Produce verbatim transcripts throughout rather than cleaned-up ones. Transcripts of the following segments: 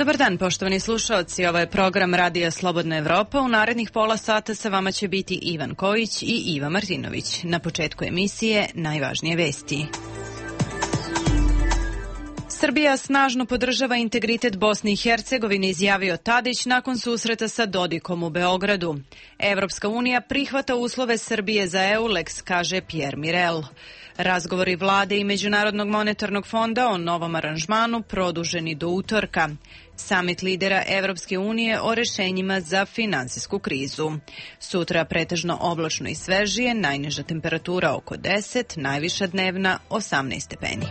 Dobar dan, poštovani slušaoci. Ovo je program Radija Slobodna Evropa. U narednih pola sata sa vama će biti Ivan Kojić i Iva Martinović. Na početku emisije najvažnije vesti. Srbija snažno podržava integritet Bosne i Hercegovine, izjavio Tadić nakon susreta sa Dodikom u Beogradu. Evropska unija prihvata uslove Srbije za EULEX, kaže Pierre Mirel. Razgovori vlade i Međunarodnog monetarnog fonda o novom aranžmanu produženi do utorka. Samit lidera Evropske unije o rešenjima za finansijsku krizu. Sutra pretežno oblačno i svežije, najniža temperatura oko deset, najviša dnevna osamnaest stepeni.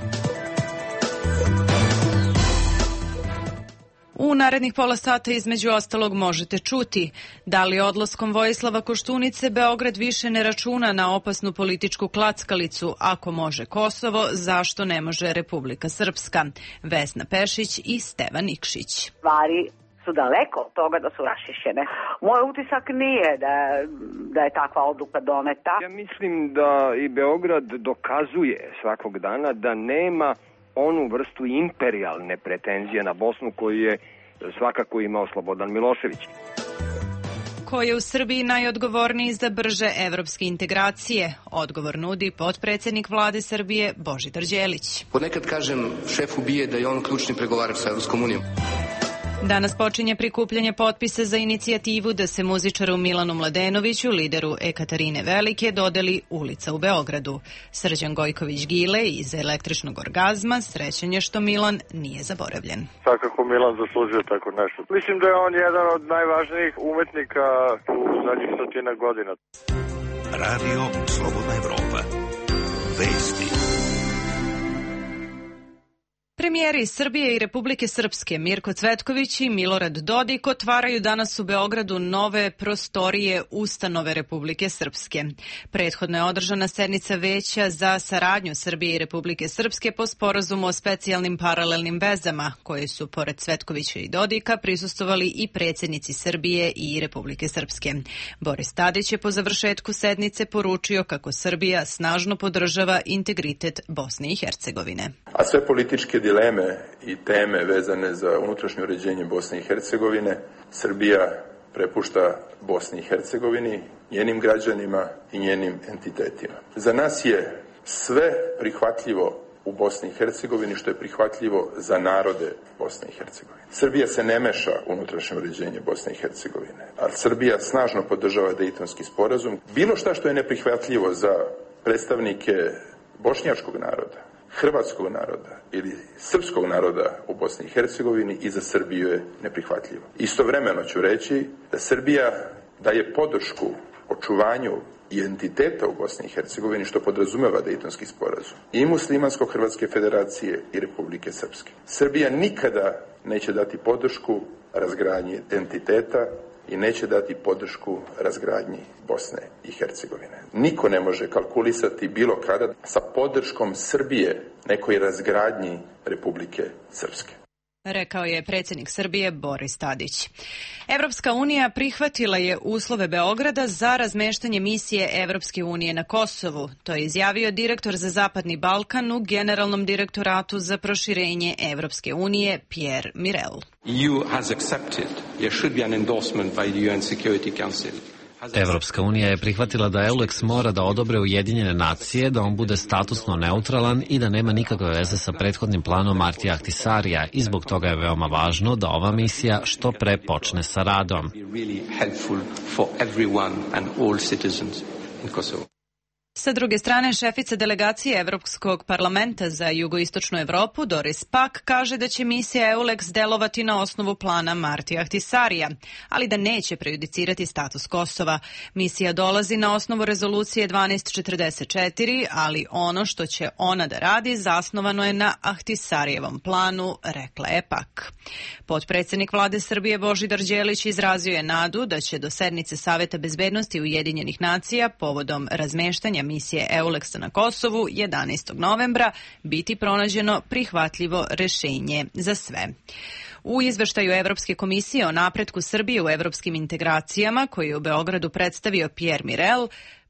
U narednih pola sata između ostalog možete čuti da li odlaskom Vojislava Koštunice Beograd više ne računa na opasnu političku klackalicu, ako može Kosovo, zašto ne može Republika Srpska. Vesna Pešić i Stevan Nikšić. Stvari su daleko od toga da su rašišćene. Moj utisak nije da, da je takva odluka doneta. Ja mislim da i Beograd dokazuje svakog dana da nema onu vrstu imperijalne pretenzije na Bosnu koju je svakako imao Slobodan Milošević. Ko je u Srbiji najodgovorniji za brže evropske integracije? Odgovor nudi potpredsjednik vlade Srbije Božidar Đelić. Ponekad kažem šefu BIA da je on ključni pregovarač sa Evropskom unijom. Danas počinje prikupljanje potpisa za inicijativu da se muzičaru Milanu Mladenoviću, lideru Ekaterine Velike, dodeli ulica u Beogradu. Srđan Gojković-Gile iz Električnog orgazma srećan je što Milan nije zaboravljen. Svakako Milan zaslužuje tako nešto. Mislim da je on jedan od najvažnijih umetnika u zadnjih stotina godina. Radio Slobodna Evropa. Vesti. Premijeri Srbije i Republike Srpske Mirko Cvetković i Milorad Dodik otvaraju danas u Beogradu nove prostorije ustanove Republike Srpske. Prethodno je održana sednica Veća za saradnju Srbije i Republike Srpske po sporazumu o specijalnim paralelnim vezama, koje su, pored Cvetkovića i Dodika, prisustvovali i predsjednici Srbije i Republike Srpske. Boris Tadić je po završetku sednice poručio kako Srbija snažno podržava integritet Bosne i Hercegovine. A sve političke dileme i teme vezane za unutrašnje uređenje Bosne i Hercegovine Srbija prepušta Bosni i Hercegovini, njenim građanima i njenim entitetima. Za nas je sve prihvatljivo u Bosni i Hercegovini što je prihvatljivo za narode Bosne i Hercegovine. Srbija se ne meša u unutrašnje uređenje Bosne i Hercegovine, a Srbija snažno podržava Dejtonski sporazum. Bilo šta što je neprihvatljivo za predstavnike bošnjačkog naroda, hrvatskog naroda ili srpskog naroda u Bosni i Hercegovini i za Srbiju je neprihvatljivo. Istovremeno ću reći da Srbija daje podršku očuvanju identiteta u Bosni i Hercegovini, što podrazumeva Dejtonski sporazum, i Muslimansko-Hrvatske federacije i Republike Srpske. Srbija nikada neće dati podršku razgradnji entiteta i neće dati podršku razgradnji Bosne i Hercegovine. Niko ne može kalkulisati bilo kada sa podrškom Srbije nekoj razgradnji Republike Srpske. Rekao je predsjednik Srbije Boris Tadić. Evropska unija prihvatila je uslove Beograda za razmeštanje misije Evropske unije na Kosovu. To je izjavio direktor za Zapadni Balkan u Generalnom direktoratu za proširenje Evropske unije Pierre Mirel. E U has accepted there should be an endorsement by the U N Security Council. Evropska unija je prihvatila da EULEX mora da odobre Ujedinjene nacije, da on bude statusno neutralan i da nema nikakve veze sa prethodnim planom Martija Ahtisarija i zbog toga je veoma važno da ova misija što pre počne sa radom. Sa druge strane, šefica delegacije Evropskog parlamenta za jugoistočnu Evropu, Doris Pack, kaže da će misija EULEX delovati na osnovu plana Martija Ahtisarija, ali da neće prejudicirati status Kosova. Misija dolazi na osnovu rezolucije dvanaest četrdeset četiri, ali ono što će ona da radi zasnovano je na Ahtisarijevom planu, rekla je Pack. Potpredsjednik vlade Srbije Božidar Đelić izrazio je nadu da će do sednice Saveta bezbednosti Ujedinjenih nacija povodom razmeštanja misije EULEX na Kosovu jedanaestog novembra biti pronađeno prihvatljivo rešenje za sve. U izveštaju Evropske komisije o napretku Srbije u evropskim integracijama, koji je u Beogradu predstavio Pierre Mirel,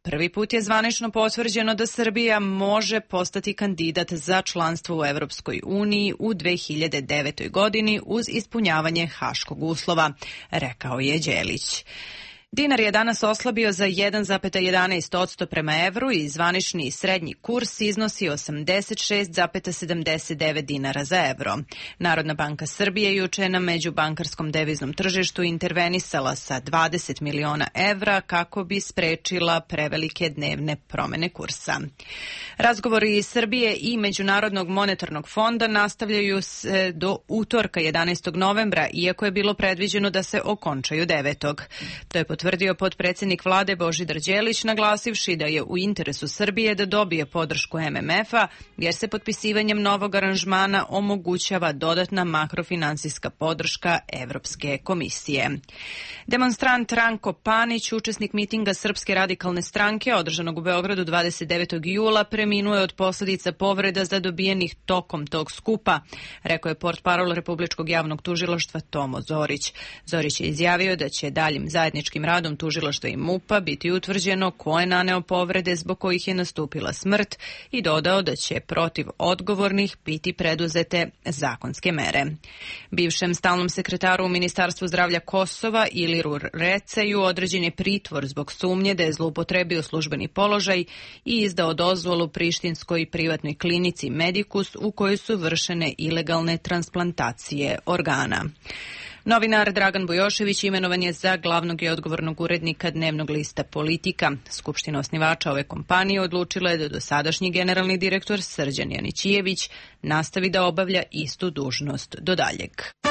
Prvi put je zvanično potvrđeno da Srbija može postati kandidat za članstvo u Evropskoj uniji u dve hiljade devetoj godini uz ispunjavanje haškog uslova, rekao je Đelić. Dinar je danas oslabio za jedan zarez jedanaest posto prema evru i zvanični srednji kurs iznosi osamdeset šest zarez sedamdeset devet dinara za evro. Narodna banka Srbije juče je na međubankarskom deviznom tržištu intervenisala sa dvadeset miliona evra kako bi sprečila prevelike dnevne promene kursa. Razgovori iz Srbije i Međunarodnog monetarnog fonda nastavljaju se do utorka jedanaestog novembra, iako je bilo predviđeno da se okončaju devetog. To je potvrdio potpredsjednik vlade Božidar Đelić, naglasivši da je u interesu Srbije da dobije podršku em em ef-a, jer se potpisivanjem novog aranžmana omogućava dodatna makrofinansijska podrška Evropske komisije. Demonstrant Ranko Panić, učesnik mitinga Srpske radikalne stranke održanog u Beogradu dvadeset devetog jula, preminuo je od posljedica povreda zadobijenih tokom tog skupa, rekao je portparol Republičkog javnog tužilaštva Tomo Zorić. Zorić je izjavio da će daljim zajedničkim radom tužilaštva i MUP-a biti utvrđeno ko je naneo povrede zbog kojih je nastupila smrt i dodao da će protiv odgovornih biti preduzete zakonske mere. Bivšem stalnom sekretaru u Ministarstvu zdravlja Kosova Iliru Receju određen je pritvor zbog sumnje da je zloupotrebio službeni položaj i izdao dozvolu prištinskoj privatnoj klinici Medikus u kojoj su vršene ilegalne transplantacije organa. Novinar Dragan Bujošević imenovan je za glavnog i odgovornog urednika dnevnog lista Politika. Skupština osnivača ove kompanije odlučila je da dosadašnji generalni direktor Srđan Janićijević nastavi da obavlja istu dužnost do daljeg.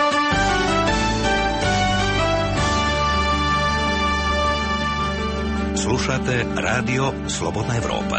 Slušate Radio Slobodna Evropa.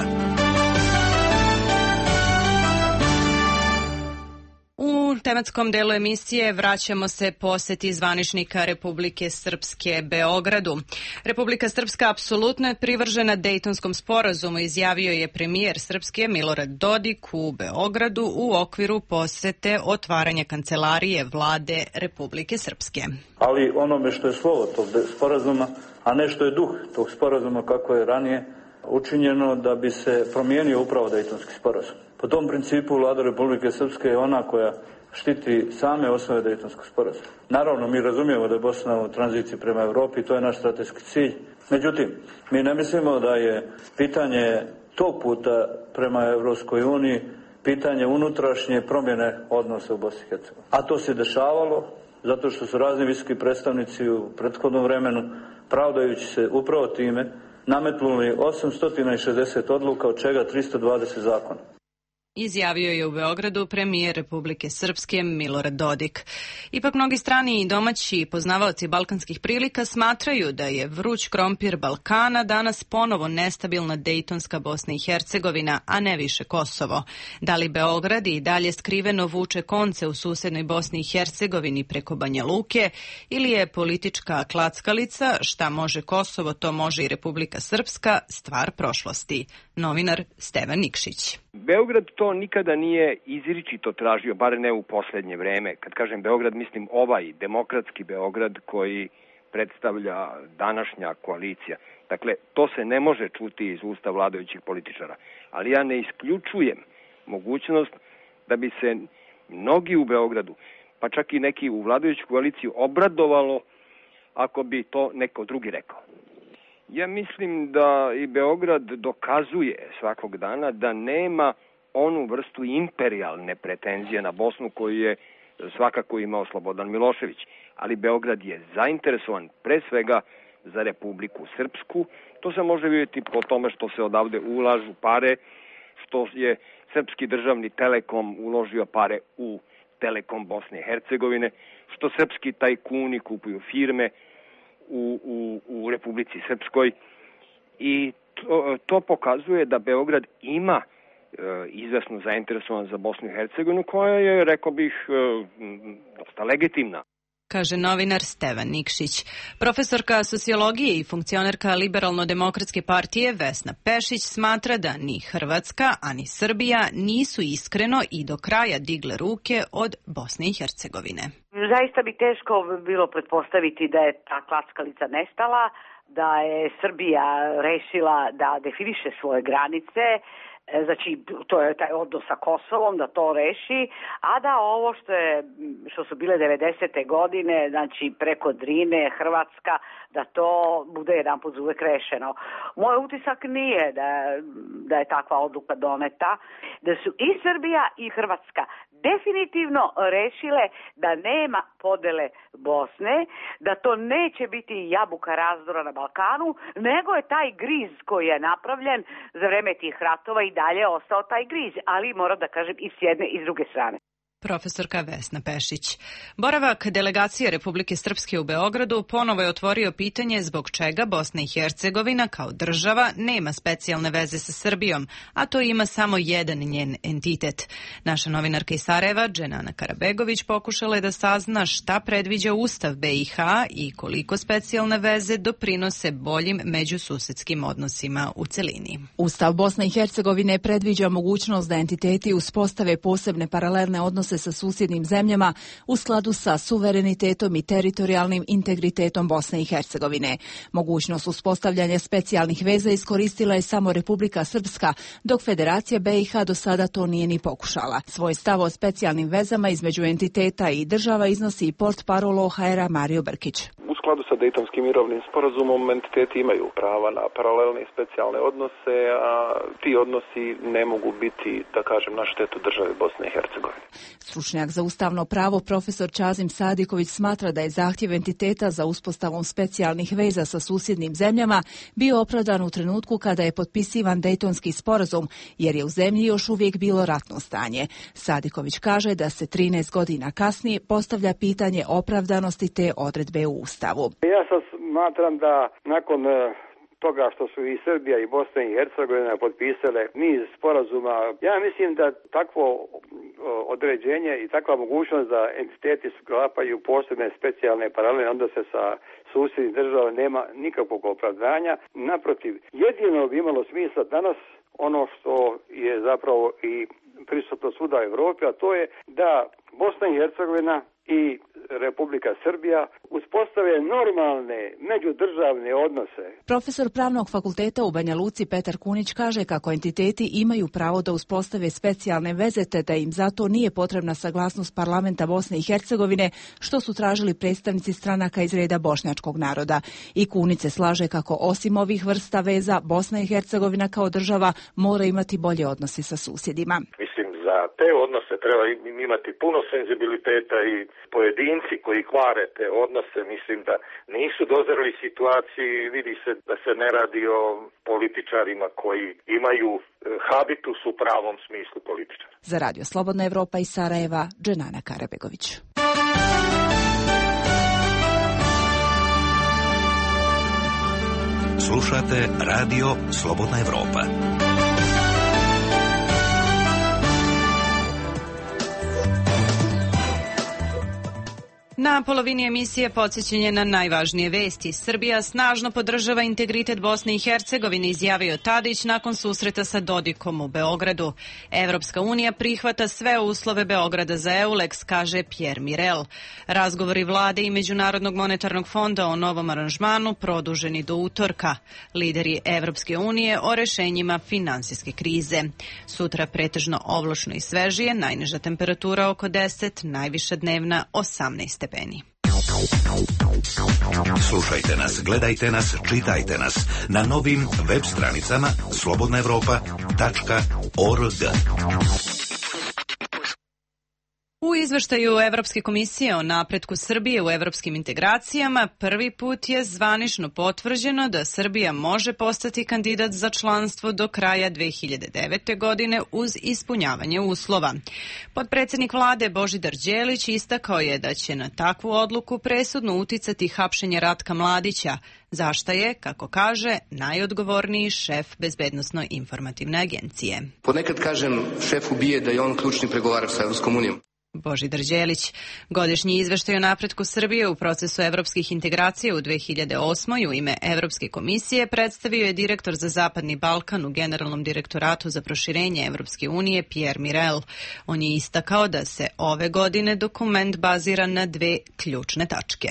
U tematskom delu emisije vraćamo se poseti zvaničnika Republike Srpske Beogradu. Republika Srpska apsolutno je privržena Dejtonskom sporazumu, izjavio je premijer Srpske Milorad Dodik u Beogradu u okviru posete otvaranja kancelarije vlade Republike Srpske. Ali onome što je slovo tog sporazuma, a ne što je duh tog sporazuma kako je ranije učinjeno da bi se promijenio upravo Dejtonski sporazum. Po tom principu vlada Republike Srpske je ona koja štiti same osnove Dejtonskog sporazuma. Naravno, mi razumijemo da je Bosna u tranziciji prema Evropi, to je naš strateški cilj. Međutim, mi ne mislimo da je pitanje tog puta prema Evropskoj uniji pitanje unutrašnje promjene odnosa u Bosni i Hercegovini. A to se dešavalo zato što su razni visoki predstavnici u prethodnom vremenu, pravdajući se upravo time, nametnuli osamsto šezdeset odluka, od čega tristo dvadeset zakona. Izjavio je u Beogradu premijer Republike Srpske Milorad Dodik. Ipak mnogi strani i domaći poznavaoci balkanskih prilika smatraju da je vruć krompir Balkana danas ponovo nestabilna Dejtonska Bosna i Hercegovina, a ne više Kosovo. Da li Beograd i dalje skriveno vuče konce u susednoj Bosni i Hercegovini preko Banja Luke ili je politička klackalica šta može Kosovo, to može i Republika Srpska, stvar prošlosti. Novinar Stevan Nikšić. Beograd to nikada nije izričito tražio, bar ne u posljednje vreme. Kad kažem Beograd, mislim ovaj demokratski Beograd koji predstavlja današnja koalicija. Dakle, to se ne može čuti iz usta vladajućih političara. Ali ja ne isključujem mogućnost da bi se mnogi u Beogradu, pa čak i neki u vladajuću koaliciju, obradovalo ako bi to neko drugi rekao. Ja mislim da i Beograd dokazuje svakog dana da nema onu vrstu imperialne pretenzije na Bosnu koju je svakako imao Slobodan Milošević. Ali Beograd je zainteresovan pre svega za Republiku Srpsku. To se može vidjeti po tome što se odavde ulažu pare, što je Srpski državni Telekom uložio pare u Telekom Bosne i Hercegovine, što srpski tajkuni kupuju firme U, u, u Republici Srpskoj i to, to pokazuje da Beograd ima e, izvesnu zainteresovan za Bosnu i Hercegovinu koja je, rekao bih, e, dosta legitimna. Kaže novinar Stevan Nikšić. Profesorka sociologije i funkcionerka Liberalno-demokratske partije Vesna Pešić smatra da ni Hrvatska, a ni Srbija nisu iskreno i do kraja digle ruke od Bosne i Hercegovine. Zaista bi teško bilo pretpostaviti da je ta klackalica nestala, da je Srbija rešila da definiše svoje granice, znači to je taj odnos sa Kosovom, da to reši, a da ovo što je što su bile devedesete godine, znači preko Drine, Hrvatska, da to bude jedan put uvek rešeno. Moj utisak nije da, da je takva odluka doneta, da su i Srbija i Hrvatska definitivno rešile da nema podele Bosne, da to neće biti jabuka razdora na Balkanu, nego je taj griz koji je napravljen za vreme tih ratova i dalje ostao taj griz, ali moram da kažem i s jedne i s druge strane. Profesorka Vesna Pešić. Boravak delegacije Republike Srpske u Beogradu ponovo je otvorio pitanje zbog čega Bosna i Hercegovina kao država nema specijalne veze sa Srbijom, a to ima samo jedan njen entitet. Naša novinarka iz Sarajeva, Dženana Karabegović, pokušala je da sazna šta predviđa Ustav B i H i koliko specijalne veze doprinose boljim međususedskim odnosima u celini. Ustav Bosne i Hercegovine predviđa mogućnost da entiteti uspostave posebne paralelne odnose sa susjednim zemljama u skladu sa suverenitetom i teritorijalnim integritetom Bosne i Hercegovine. Mogućnost uspostavljanja specijalnih veza iskoristila je samo Republika Srpska, dok Federacija B i H do sada to nije ni pokušala. Svoj stav o specijalnim vezama između entiteta i država iznosi i portparol O H R-a Mario Brkić. U skladu sa Dejtonskim mirovnim sporazumom entiteti imaju prava na paralelne i specijalne odnose, a ti odnosi ne mogu biti, da kažem, na štetu države Bosne i Hercegovine. Stručnjak za ustavno pravo profesor Čazim Sadiković smatra da je zahtjev entiteta za uspostavom specijalnih veza sa susjednim zemljama bio opravdan u trenutku kada je potpisivan Dejtonski sporazum, jer je u zemlji još uvijek bilo ratno stanje. Sadiković kaže da se trinaest godina kasnije postavlja pitanje opravdanosti te odredbe u Ustavu. Ja sad smatram da nakon toga što su i Srbija i Bosna i Hercegovina potpisale niz sporazuma, ja mislim da takvo određenje i takva mogućnost da entiteti sklapaju posebne specijalne paralelne odnose sa susjednim državama nema nikakvog opravdanja. Naprotiv, jedino bi imalo smisla danas ono što je zapravo i prisutno svuda u Evropi, a to je da Bosna i Hercegovina i Republika Srbija uspostave normalne međudržavne odnose. Profesor Pravnog fakulteta u Banja Luci Petar Kunić kaže kako entiteti imaju pravo da uspostave specijalne veze te da im zato nije potrebna saglasnost parlamenta Bosne i Hercegovine, što su tražili predstavnici stranaka iz reda bošnjačkog naroda. I Kunić se slaže kako osim ovih vrsta veza Bosna i Hercegovina kao država mora imati bolje odnose sa susjedima. Mislim, za te odnose treba imati puno senzibiliteta i pojedinci koji kvare te odnose, mislim da nisu dozreli situaciji, vidi se da se ne radi o političarima koji imaju habitus u pravom smislu političara. Za Radio Slobodna Evropa iz Sarajeva, Dženana Karabegović. Slušate Radio Slobodna Evropa. Na polovini emisije podsjećanje na najvažnije vesti. Srbija snažno podržava integritet Bosne i Hercegovine, izjavio Tadić nakon susreta sa Dodikom u Beogradu. Evropska unija prihvata sve uslove Beograda za EULEX, kaže Pierre Mirel. Razgovori vlade i Međunarodnog monetarnog fonda o novom aranžmanu produženi do utorka. Lideri Evropske unije o rešenjima finansijske krize. Sutra pretežno oblačno i svežije, najniža temperatura oko deset, najviša dnevna osamnaest stepeni. Slušajte nas, gledajte nas, čitajte nas na novim web stranicama slobodna evropa tačka org. U izveštaju Evropske komisije o napretku Srbije u evropskim integracijama prvi put je zvanično potvrđeno da Srbija može postati kandidat za članstvo do kraja dve hiljade devete. godine uz ispunjavanje uslova. Potpredsednik vlade Božidar Đelić istakao je da će na takvu odluku presudno uticati hapšenje Ratka Mladića, zašta je, kako kaže, najodgovorniji šef Bezbednosno-informativne agencije. Ponekad kažem šefu B I E da je on ključni pregovarač sa Evropskom unijom. Božidar Đelić. Godišnji izveštaj o napretku Srbije u procesu evropskih integracija u dve hiljade osmoj u ime Evropske komisije predstavio je direktor za Zapadni Balkan u Generalnom direktoratu za proširenje Evropske unije Pierre Mirel. On je istakao da se ove godine dokument bazira na dve ključne tačke.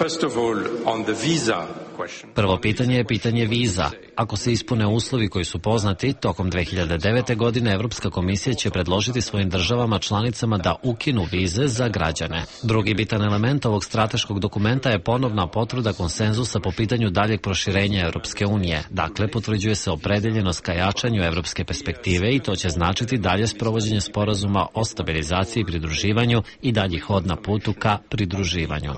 Prvo pitanje je pitanje viza. Ako se ispune uslovi koji su poznati, tokom dve hiljade devete. godine Evropska komisija će predložiti svojim državama članicama da ukinu vize za građane. Drugi bitan element ovog strateškog dokumenta je ponovna potvrda konsenzusa po pitanju daljeg proširenja Evropske unije. Dakle, potvrđuje se opredeljenost ka jačanju evropske perspektive i to će značiti dalje sprovođenje sporazuma o stabilizaciji i pridruživanju i dalji hod na putu ka pridruživanju.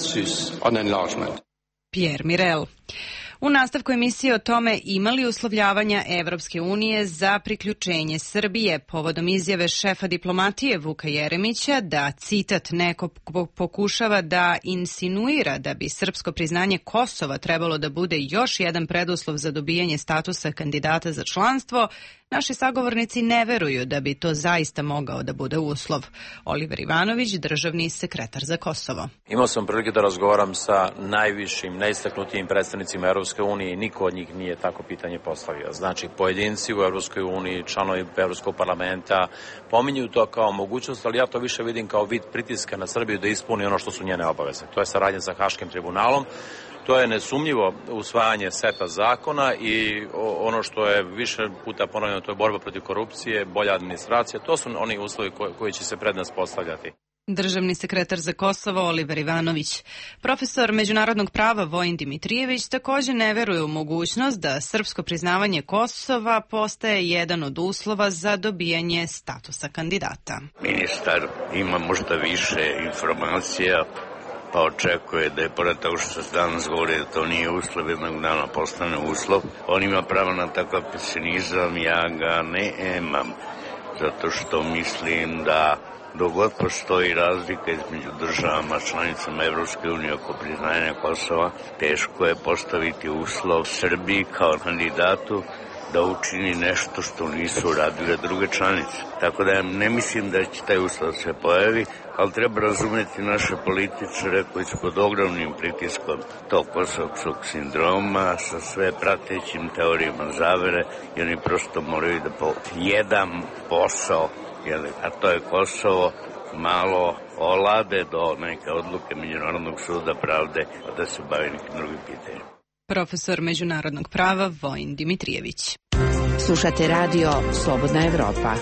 Pierre Mirel. U nastavku emisije o tome imali uslovljavanja Evropske unije za priključenje Srbije povodom izjave šefa diplomatije Vuka Jeremića da, citat, neko pokušava da insinuira da bi srpsko priznanje Kosova trebalo da bude još jedan preduslov za dobijanje statusa kandidata za članstvo, naši sagovornici ne veruju da bi to zaista mogao da bude uslov. Oliver Ivanović, državni sekretar za Kosovo. Imao sam prilike da razgovaram sa najvišim, najistaknutijim predstavnicima Evropske unije i niko od njih nije tako pitanje postavio. Znači, pojedinci u Evropskoj uniji, članovi Evropskog parlamenta pominju to kao mogućnost, ali ja to više vidim kao vid pritiska na Srbiju da ispuni ono što su njene obaveze. To je saradnja sa Haškim tribunalom. To je nesumnjivo usvajanje seta zakona i ono što je više puta ponovljeno, to je borba protiv korupcije, bolja administracija. To su oni uslovi koji će se pred nas postavljati. Državni sekretar za Kosovo Oliver Ivanović. Profesor međunarodnog prava Vojin Dimitrijević također ne veruje u mogućnost da srpsko priznavanje Kosova postaje jedan od uslova za dobijanje statusa kandidata. Ministar ima možda više informacija, pa očekuje da je, pored toga što se danas govori da to nije uslov, jednog dana postane uslov. On ima pravo na takav pesimizam, ja ga ne imam, zato što mislim da dok god postoji razlika između državama članicama Evropske unije oko priznanja Kosova, teško je postaviti uslov Srbiji kao kandidatu da učini nešto što nisu uradile druge članice. Tako da ja ne mislim da će taj uslov se pojavi, ali treba razumjeti naše političare koji su pod ogromnim pritiskom tog kosovskog sindroma sa sve pratećim teorijama zavere i oni prosto moraju da po jedan posao, a to je Kosovo, malo olade do neke odluke Međunarodnog suda pravde, a da se bavi nekim drugim pitanjem. Profesor međunarodnog prava Vojin Dimitrijević. Slušate radio Slobodna Evropa.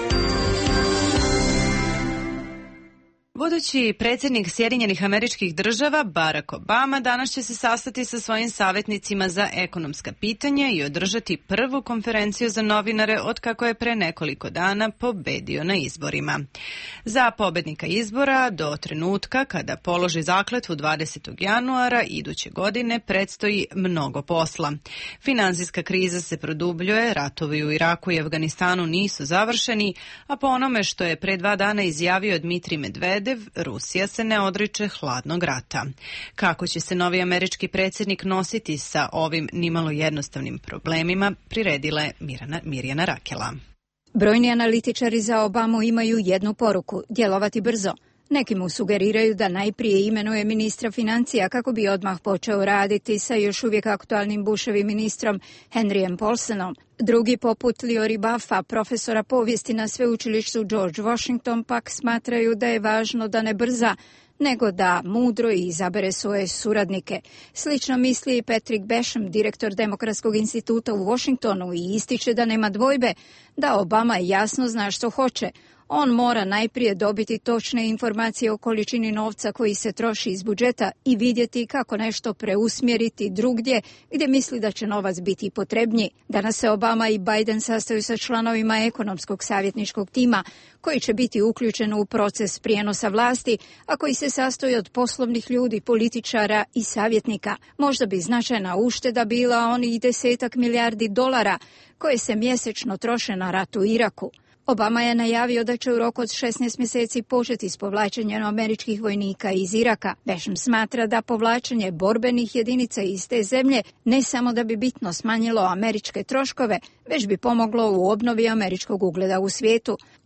Budući predsjednik Sjedinjenih Američkih Država Barack Obama danas će se sastati sa svojim savjetnicima za ekonomska pitanja i održati prvu konferenciju za novinare od kako je pre nekoliko dana pobedio na izborima. Za pobednika izbora do trenutka kada položi zakletvu dvadesetog januara iduće godine predstoji mnogo posla. Finansijska kriza se produbljuje, ratovi u Iraku i Afganistanu nisu završeni, a po onome što je pre dva dana izjavio Dmitrij Medvedev, Rusija se ne odriče hladnog rata. Kako će se novi američki predsjednik nositi sa ovim nimalo jednostavnim problemima, priredila je Mirjana, Mirjana Rakela. Brojni analitičari za Obamu imaju jednu poruku – djelovati brzo. Neki mu sugeriraju da najprije imenuje ministra financija kako bi odmah počeo raditi sa još uvijek aktualnim Bushovim ministrom Henryjem Paulsonom. Drugi, poput Liori Buffa, profesora povijesti na sveučilištu George Washington, pak smatraju da je važno da ne brza, nego da mudro izabere svoje suradnike. Slično misli i Patrick Basham, direktor Demokratskog instituta u Washingtonu, i ističe da nema dvojbe da Obama jasno zna što hoće. On mora najprije dobiti točne informacije o količini novca koji se troši iz budžeta i vidjeti kako nešto preusmjeriti drugdje gdje misli da će novac biti potrebniji. Danas se Obama i Biden sastaju sa članovima ekonomskog savjetničkog tima koji će biti uključen u proces prijenosa vlasti, a koji se sastoji od poslovnih ljudi, političara i savjetnika. Možda bi značajna ušteda bila onih desetak milijardi dolara koje se mjesečno troše na rat u Iraku. Obama je najavio da će u roku od šesnaest mjeseci početi s povlačenjem američkih vojnika iz Iraka. Basham smatra da povlačenje borbenih jedinica iz te zemlje ne samo da bi bitno smanjilo američke troškove, već bi pomoglo u obnovi američkog ugleda u svijetu.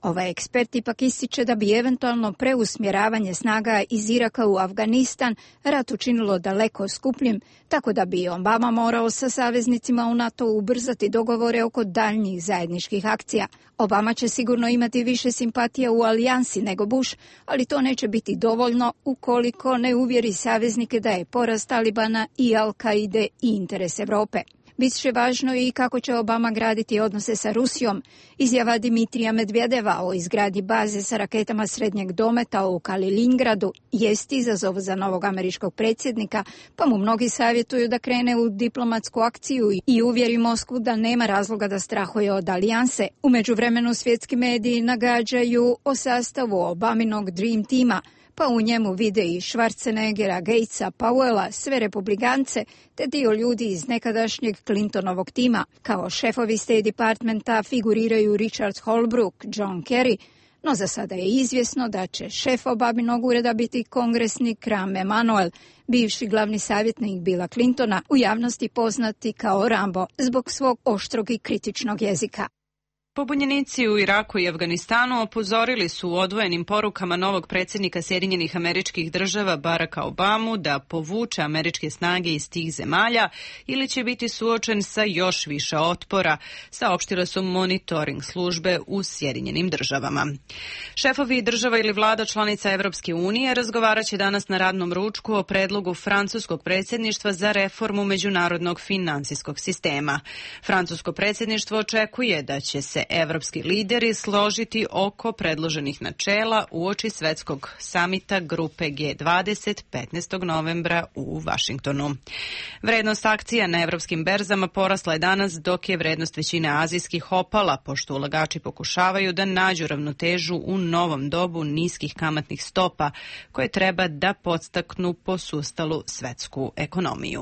Ovaj ekspert ipak ističe da bi eventualno preusmjeravanje snaga iz Iraka u Afganistan rat učinilo daleko skupljim, tako da bi Obama morao sa saveznicima u NATO ubrzati dogovore oko daljnjih zajedničkih akcija. Obama će sigurno imati više simpatija u alijansi nego Bush, ali to neće biti dovoljno ukoliko ne uvjeri saveznike da je poraz Talibana i Al-Kaide i interes Europe. Bit će važno i kako će Obama graditi odnose sa Rusijom. Izjava Dimitrija Medvedeva o izgradi baze sa raketama srednjeg dometa u Kaliningradu jest izazov za novog američkog predsjednika, pa mu mnogi savjetuju da krene u diplomatsku akciju i uvjeri Moskvu da nema razloga da strahuje od alijanse. U međuvremenu svjetski mediji nagađaju o sastavu Obaminog Dream tima, pa u njemu vide i Schwarzeneggera, Gatesa, Powella, sve republikance, te dio ljudi iz nekadašnjeg Clintonovog tima. Kao šefovi State Departmenta figuriraju Richard Holbrooke, John Kerry, no za sada je izvjesno da će šef Obaminog ureda biti kongresnik Rahm Emanuel, bivši glavni savjetnik Billa Clintona, u javnosti poznati kao Rambo zbog svog oštrog i kritičnog jezika. Pobunjenici u Iraku i Afganistanu opozorili su u odvojenim porukama novog predsjednika Sjedinjenih Američkih Država Baracka Obamu da povuče američke snage iz tih zemalja ili će biti suočen sa još više otpora, saopštile su monitoring službe u Sjedinjenim Državama. Šefovi država ili vlada članica Evropske unije razgovarat će danas na radnom ručku o predlogu francuskog predsjedništva za reformu međunarodnog financijskog sistema. Francusko predsjedništvo očekuje da će se evropski lideri složiti oko predloženih načela uoči svetskog samita grupe G dvadeset petnaestog novembra u Vašingtonu. Vrednost akcija na evropskim berzama porasla je danas, dok je vrednost većine azijskih opala, pošto ulagači pokušavaju da nađu ravnotežu u novom dobu niskih kamatnih stopa koje treba da podstaknu posustalu svetsku ekonomiju.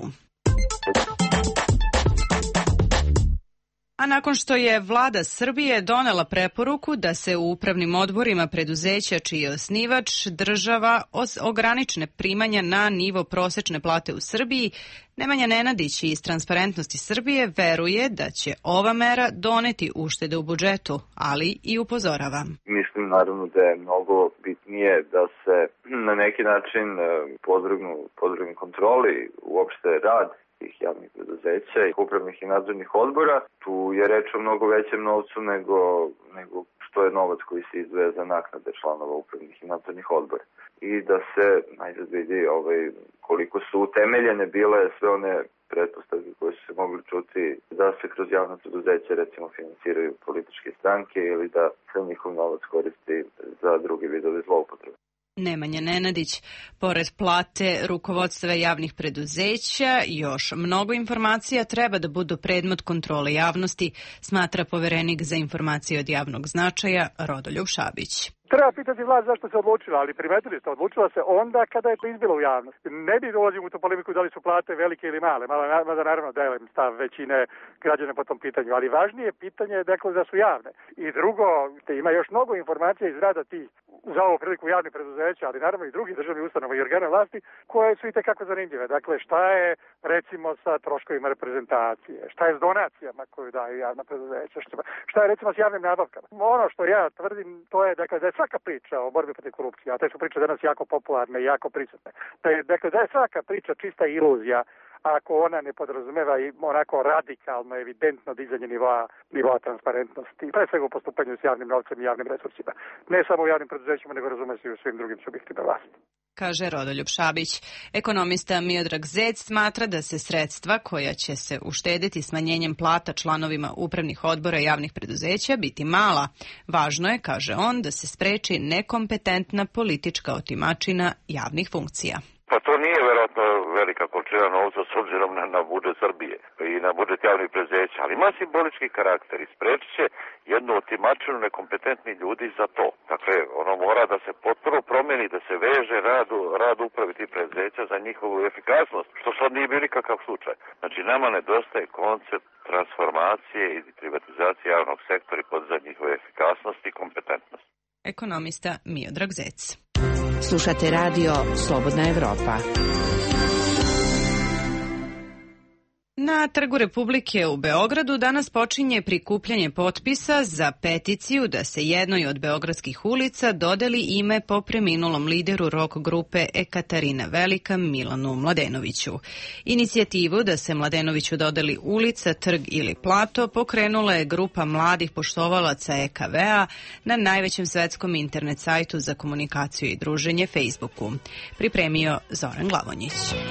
A nakon što je vlada Srbije donela preporuku da se u upravnim odborima preduzeća čiji je osnivač država ogranične primanja na nivo prosečne plate u Srbiji, Nemanja Nenadić iz Transparentnosti Srbije veruje da će ova mera doneti uštede u budžetu, ali i upozorava. Mislim naravno da je mnogo bitnije da se na neki način podvrgnu, podvrgnu kontroli uopšte rad tih javnih preduzeća i upravnih i nadzornih odbora. Tu je reč o mnogo većem novcu nego, nego što je novac koji se izdvaja za naknade članova upravnih i nadzornih odbora. I da se najzad vidi ovaj, koliko su utemeljene bile sve one pretpostavke koje su se mogli čuti da se kroz javno preduzeće recimo finansiraju političke stranke ili da se njihov novac koristi za druge vidove zloupotrebe. Nemanja Nenadić, pored plate rukovodstva javnih preduzeća, još mnogo informacija treba da budu predmet kontrole javnosti, smatra poverenik za informacije od javnog značaja Rodoljub Šabić. Treba pitati vlast zašto se odlučila, ali primetili ste, odlučila se onda kada je to izbilo u javnost. Ne bi dolazim u tu polemiku da li su plate velike ili male, mada naravno delim stav većine građana po tom pitanju, ali važnije pitanje je dakle da su javne. I drugo, ima još mnogo informacija iz rada tih, za ovu priliku javnih preduzeća, ali naravno i drugih državnih ustanova i organa vlasti, koje su i tekako zanimljive. Dakle, šta je recimo sa troškovima reprezentacije, šta je s donacijama koju daju javna preduzeća, šta je recimo s javnim nabavkama. Ono što ja tvrdim, to je dakle da je svaka priča o borbi protiv korupcije, a te su priče danas jako popularne i jako prisutne, da je, dakle, da je svaka priča čista iluzija ako ona ne podrazumeva i onako radikalno, evidentno dizanje nivoa, nivoa transparentnosti, pre svega u postupanju s javnim novcem i javnim resursima. Ne samo u javnim preduzećima, nego razume se i u svim drugim subjektima vlasti. Kaže Rodoljub Šabić. Ekonomista Miodrag Zec smatra da se sredstva koja će se uštediti smanjenjem plata članovima upravnih odbora javnih preduzeća biti mala. Važno je, kaže on, da se spreči nekompetentna politička otimačina javnih funkcija. Pa to nije vjerojatno velika količina novca s obzirom na, na budžet Srbije i na budžet javnih preduzeća, ali ima simbolički karakter i spreči će jednu otimačinu nekompetentnih ljudi za to. Dakle, ono mora da se potpuno promeni, da se veže rad, rad upravi tih preduzeća za njihovu efikasnost, što sad nije bio nikakav slučaj. Znači, nama nedostaje koncept transformacije i privatizacije javnog sektora i podizanja njihove efikasnosti i kompetentnosti. Ekonomista Miodrag Zec. Slušate radio Slobodna Evropa. Na Na Trgu Republike u Beogradu danas počinje prikupljanje potpisa za peticiju da se jednoj od beogradskih ulica dodeli ime po preminulom lideru rock grupe Ekaterina Velika Milanu Mladenoviću. Inicijativu da se Mladenoviću dodeli ulica, trg ili plato pokrenula je grupa mladih poštovalaca E K V-a na najvećem svetskom internet sajtu za komunikaciju i druženje Facebooku. Pripremio Zoran Glavonjić.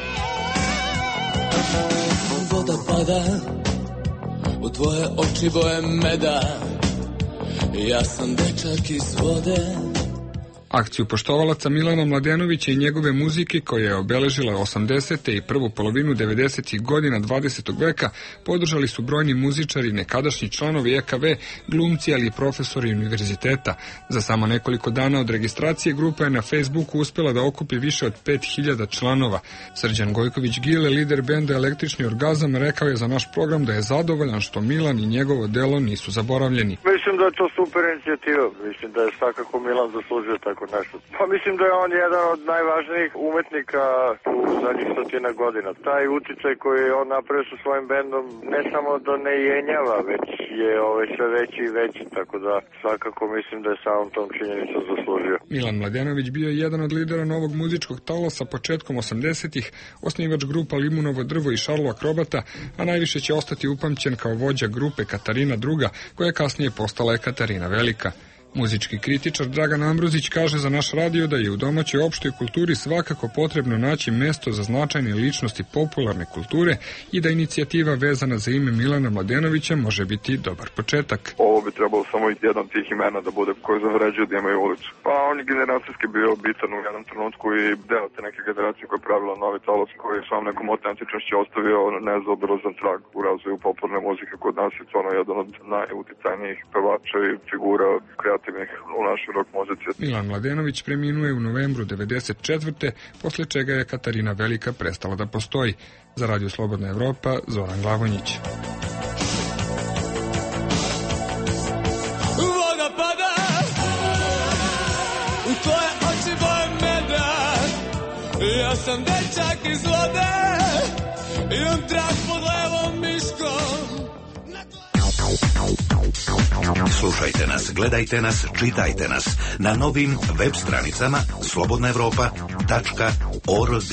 Voda pada u tvoje oči boje meda, ja sam dečak iz vode. Akciju poštovalaca Milana Mladenovića i njegove muzike, koja je obeležila osamdesete i prvu polovinu devedesetih godina dvadesetog veka, podržali su brojni muzičari, nekadašnji članovi E K V, glumci, ali i profesori univerziteta. Za samo nekoliko dana od registracije grupa je na Facebooku uspela da okupi više od pet hiljada članova. Srđan Gojković-Gile, lider benda Električni orgazam, rekao je za naš program da je zadovoljan što Milan i njegovo delo nisu zaboravljeni. Mislim da je to super inicijativa. Mislim da je svakako Milan zaslužio tako nešto. Pa mislim da je on jedan od najvažnijih umetnika u zadnjih stotina godina. Taj uticaj koji je on napravio sa svojim bendom ne samo da ne jenjava, već je ovaj sve veći i veći, tako da svakako mislim da je samom tom činjenicom zaslužio. Milan Mladenović bio je jedan od lidera novog muzičkog talasa početkom osamdesetih, osnivač grupa Limunovo drvo i Šarlo Akrobata, a najviše će ostati upamćen kao vođa grupe Katarina druga, koja je kasnije postala Ekaterina Velika. Muzički kritičar Dragan Ambrozić kaže za naš radio da je u domaćoj opštoj kulturi svakako potrebno naći mesto za značajne ličnosti popularne kulture i da inicijativa vezana za ime Milana Mladenovića može biti dobar početak. Ovo bi trebalo samo jedan od tih imena da bude koji zavređuje da imaju ulicu. Pa on je generacijski bio bitan u jednom trenutku i deo te neke generacije koja je pravila novi talos koji je sam nekom autentičnošću ostavio nezaobilazan trag u razvoju popularne muzike. Kod nas je to ono jedan od najuticajnijih pevača i figura kreativnih u našoj rock muzici. Milan Mladenović preminuo je u novembru devedeset četvrte, posle čega je Katarina Velika prestala da postoji. Za Radio Slobodna Evropa, Zoran Glavonjić. Voda pada u tvoje oči boje meda, ja sam dečak iz vode, imam trak pod levom miškom. Slušajte nas, gledajte nas, čitajte nas na novim web stranicama slobodna evropa tačka org.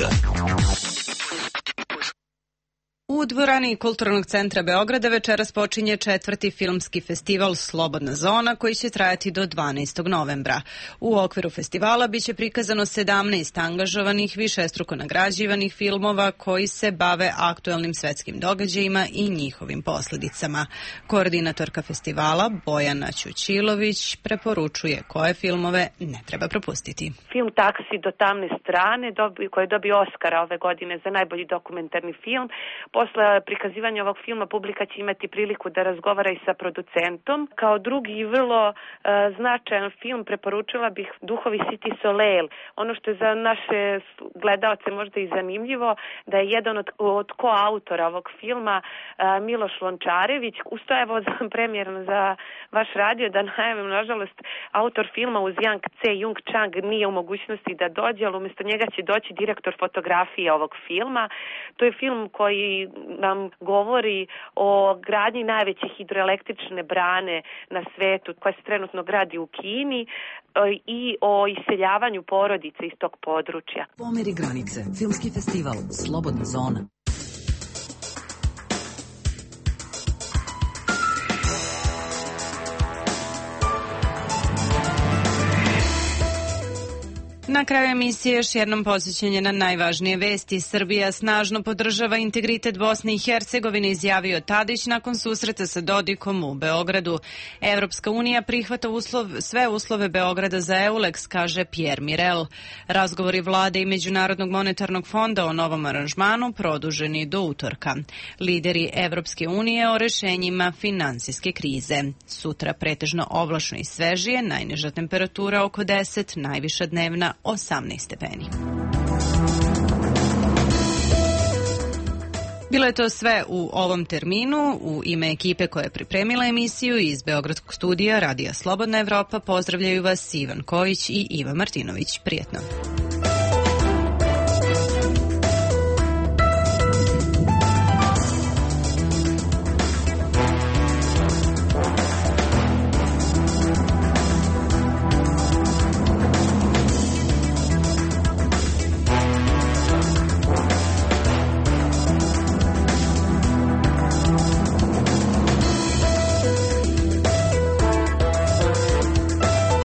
U dvorani Kulturnog centra Beograda večeras počinje četvrti filmski festival Slobodna zona koji će trajati do dvanaestog novembra. U okviru festivala biće prikazano sedamnaest angažovanih, višestruko nagrađivanih filmova koji se bave aktuelnim svetskim događajima i njihovim posledicama. Koordinatorka festivala Bojana Ćućilović preporučuje koje filmove ne treba propustiti. Film Taksi do tamne strane koji je dobio Oskara ove godine za najbolji dokumentarni film. Posle prikazivanja ovog filma publika će imati priliku da razgovara i sa producentom. Kao drugi i vrlo uh, značajan film preporučila bih Duhovi City Soleil. Ono što je za naše gledaoce možda i zanimljivo, da je jedan od, od koautora ovog filma uh, Miloš Lončarević. Usto evo premijerno za vaš radio da najavim, nažalost, autor filma uz Yang C. Jung Chang nije u mogućnosti da dođe, ali umjesto njega će doći direktor fotografije ovog filma. To je film koji nam govori o gradnji najveće hidroelektrične brane na svetu koja se trenutno gradi u Kini i o iseljavanju porodice iz tog područja. Pomeri granice. Filmski festival Slobodna zona. Na kraju emisije još jednom podsjećanje na najvažnije vesti. Srbija snažno podržava integritet Bosne i Hercegovine, izjavio Tadić nakon susreta sa Dodikom u Beogradu. Evropska unija prihvata uslov, sve uslove Beograda za EULEX, kaže Pierre Mirel. Razgovori vlade i Međunarodnog monetarnog fonda o novom aranžmanu produženi do utorka. Lideri Evropske unije o rešenjima finansijske krize. Sutra pretežno oblačno i svežije, najniža temperatura oko deset, najviša dnevna osamnaest stepeni. Bilo je to sve u ovom terminu. U ime ekipe koja je pripremila emisiju iz Beogradskog studija Radija Slobodna Evropa pozdravljaju vas Ivan Kojić i Iva Martinović. Prijetno.